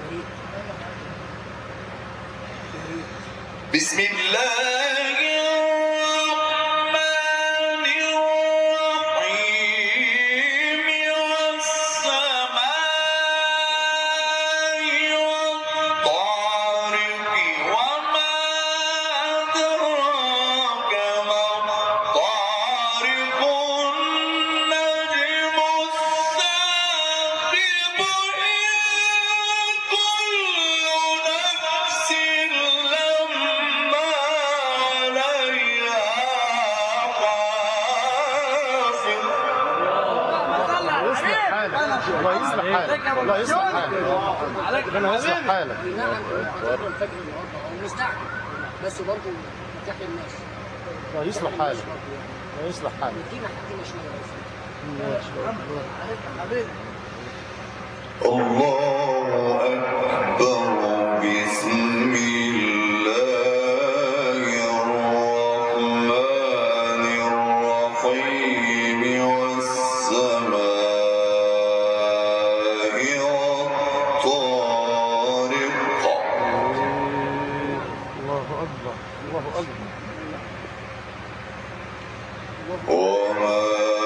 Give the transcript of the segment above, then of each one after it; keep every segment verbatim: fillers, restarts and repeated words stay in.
بسم الله الله يصلح حالك. ربنا يصلح حالك. بس برضه تحيي الناس. الله يصلح حالك. الله يصلح حالك. الله أكبر. بسم الله الرحمن الرحيم. والسماء وما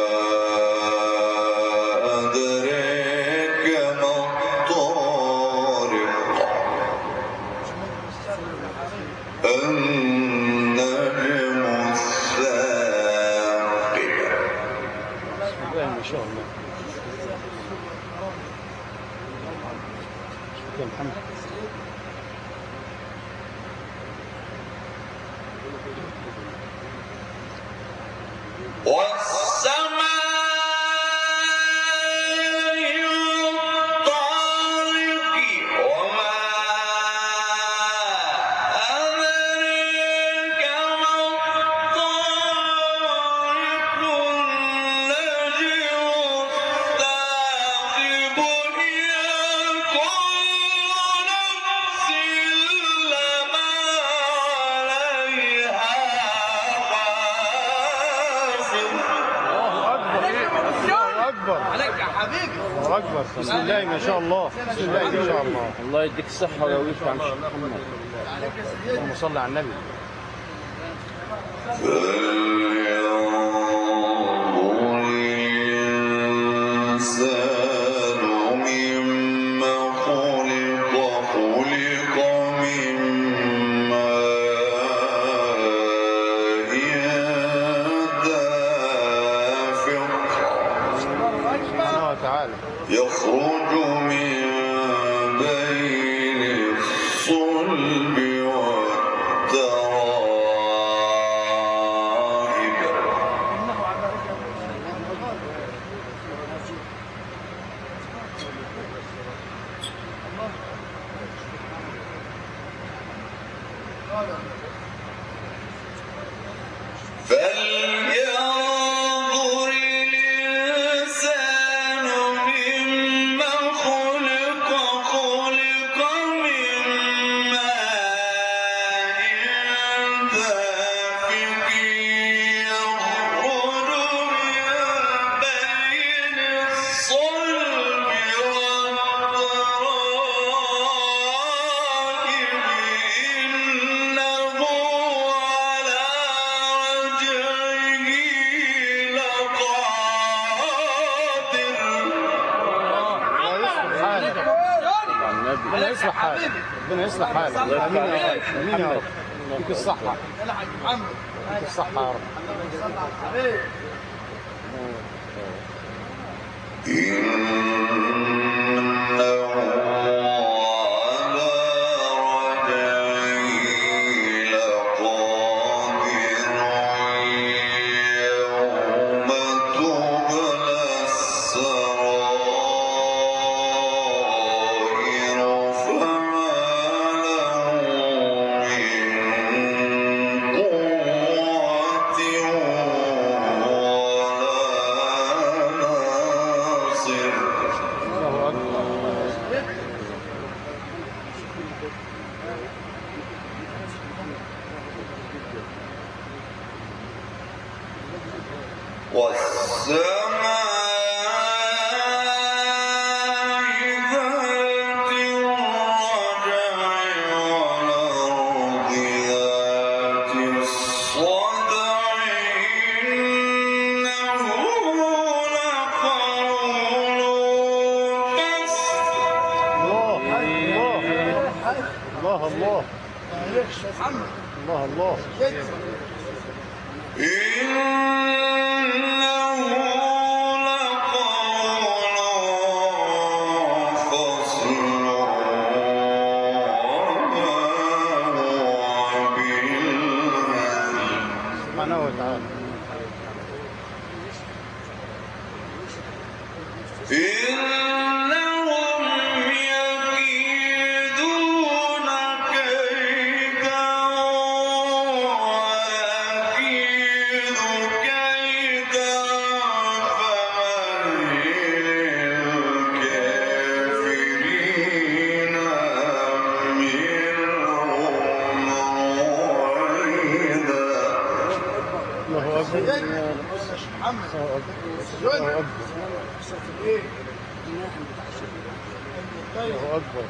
أدريك ما الطارق. النجم الثاقب. ما شاء الله. شكرا محمد. والسماء والطارق. وما أدريك ما الطارق. النجم الثاقب. إن كل نفس لما عليها عليك يا حبيبي. الله أكبر. بسم الله ما شاء الله. بسم الله ما شاء الله. الله يديك الصحة ويقويك يا عم محمد. اللهم صل على النبي. فلينظر الإنسان مما خلق. خلق من ماء دافق. سبحانه وتعالى. يخرج من بين الصلب والترائب. فلينظر الإنسان مما خلق. خلق من ماء دافق. يخرج من بين الصلب والترائب. إنه على رجعه لقادر. ربنا يصلح حالك. ربنا يصلح حالك. امين يا رب. امين يا رب. يديك الصحة. يديك الصحة يا رب. إنه على رجعه لقادر. يوم تبلى السرائر. فما له من قوة والسماء ذات الرجع الله الله معلش يا محمد الله الله إنه لقول فصل وما هو بالهزل سبحانه وتعالى. إنهم يكيدون كيدا وأكيد كيدا فمهل الكافرين أمهلهم رويدا. الله أكبر يا محمد الله أكبر الله أكبر ايه الله أكبر.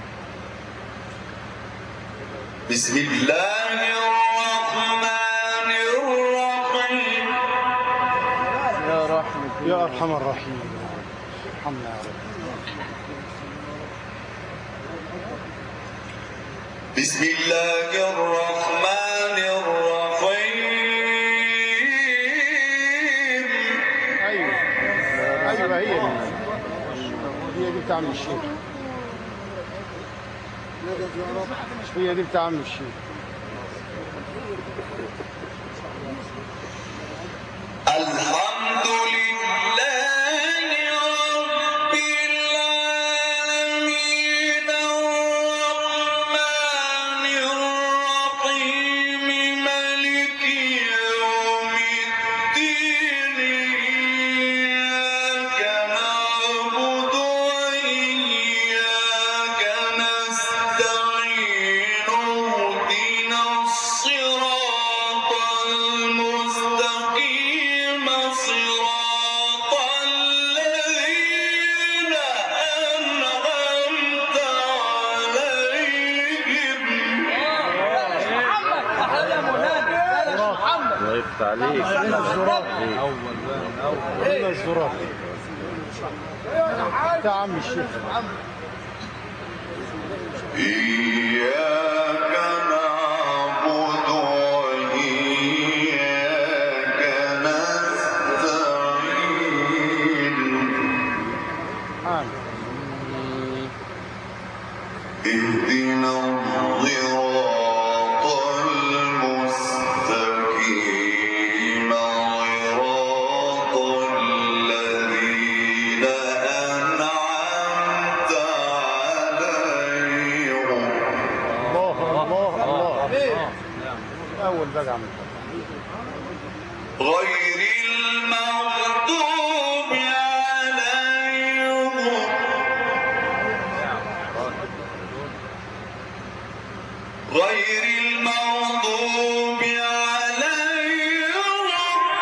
بسم الله الرحمن الرحيم. يا رحمة يا أرحم الراحمين ارحمنا يا رب. بسم الله الرحمن الرحيم. أيوه أيوه هي دي هي دي بتاع عم الشيخ هي دي بتاع عم الشيخ. الحمد لله رب العالمين الرحمن الرحيم مالك يوم الدين إياك نعبد وإياك نستعين اهدنا الصراط المستقيم صراط الذين أنعمت عليهم. الله يفتح عليك. هنا الزرار هنا الزرار بتاع عم الشيخ. إياك نعبد وإياك نستعين اهدنا الصراط المستقيم صراط الذين أنعمت عليهم. الله الله الله أول بقى عم غير المغضوب عليهم غير المغضوب عليهم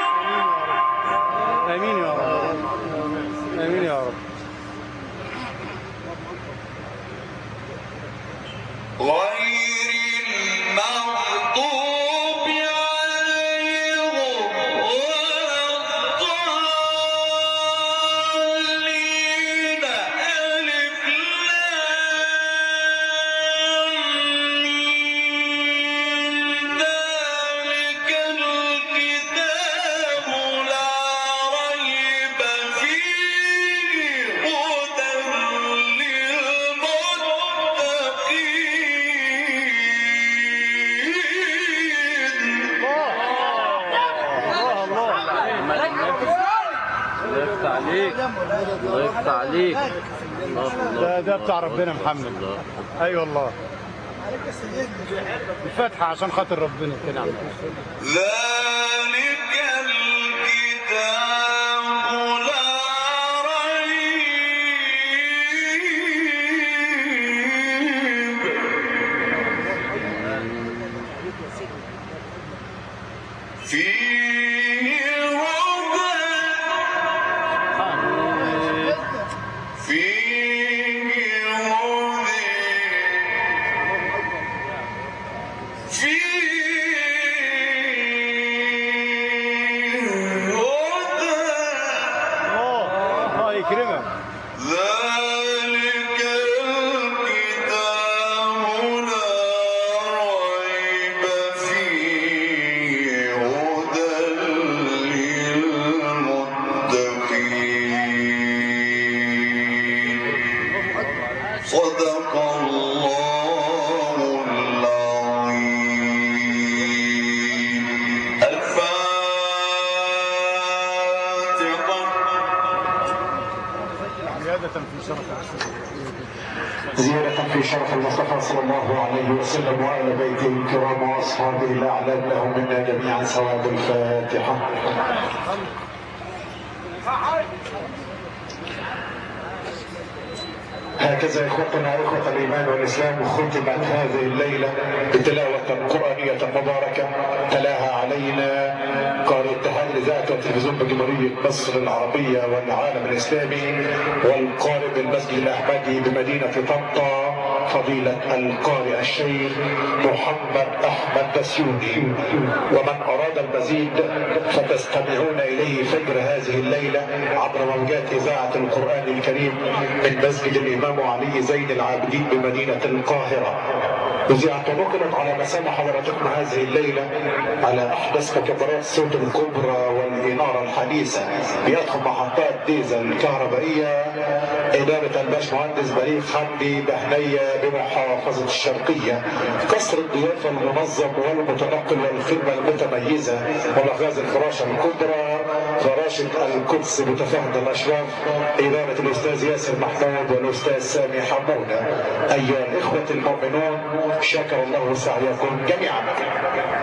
آمين يا رب آمين يا رب. غير المغضوب عليهم ولا الضالين. ألف لام ميم. ذلك الكتاب لا ريب فيه هدى الله يفتح عليك. الله ده ده بتاع ربنا محمد. اي والله الفاتحه عشان خاطر ربنا كده عم. ذلك الكتاب لا ريب فيه هدى فيه هدى ذلك الكتاب لا صدق الله العظيم. الفاتحة. زيادة في شرف زيادة في شرف المصطفى صلى الله عليه وسلم وآل بيته الكرام وأصحابه الأعلام لهم منا جميعا ثواب الفاتحة. هكذا إخوتنا إخوة الإيمان والإسلام ختمت هذه الليلة بتلاوة قرآنية مباركة تلاها علينا قارئ اتحاد الإذاعة والتلفزيون بجمهورية مصر العربية والعالم الإسلامي والقارئ بالمسجد الأحمدي بمدينة طنطا فضيلة القارئ الشيخ محمد أحمد بسيوني. ومن أراد المزيد فتستمعون إليه فجر هذه الليلة عبر موجات إذاعة القرآن الكريم من مسجد الإمام علي زين العابدين بمدينة القاهرة. إذاعة نقلت على مسامع حضراتكم هذه الليلة على أحدث مكبرات الصوت الكبرى والإنارة الحديثة بيدخل محطات ديزل الكهربائية إدارة الباشمهندس بليغ حمدي بهنية بمحافظة الشرقية. قصر الضيافة المنظم والمتنقل والخدمة المتميزة ومخازن الفراشة الكبرى فراشة القدس بتفهد الأشراف إدارة الأستاذ ياسر محمود والأستاذ سامي حمودة. أيها الإخوة المؤمنون شكر الله سعيكم جميعا.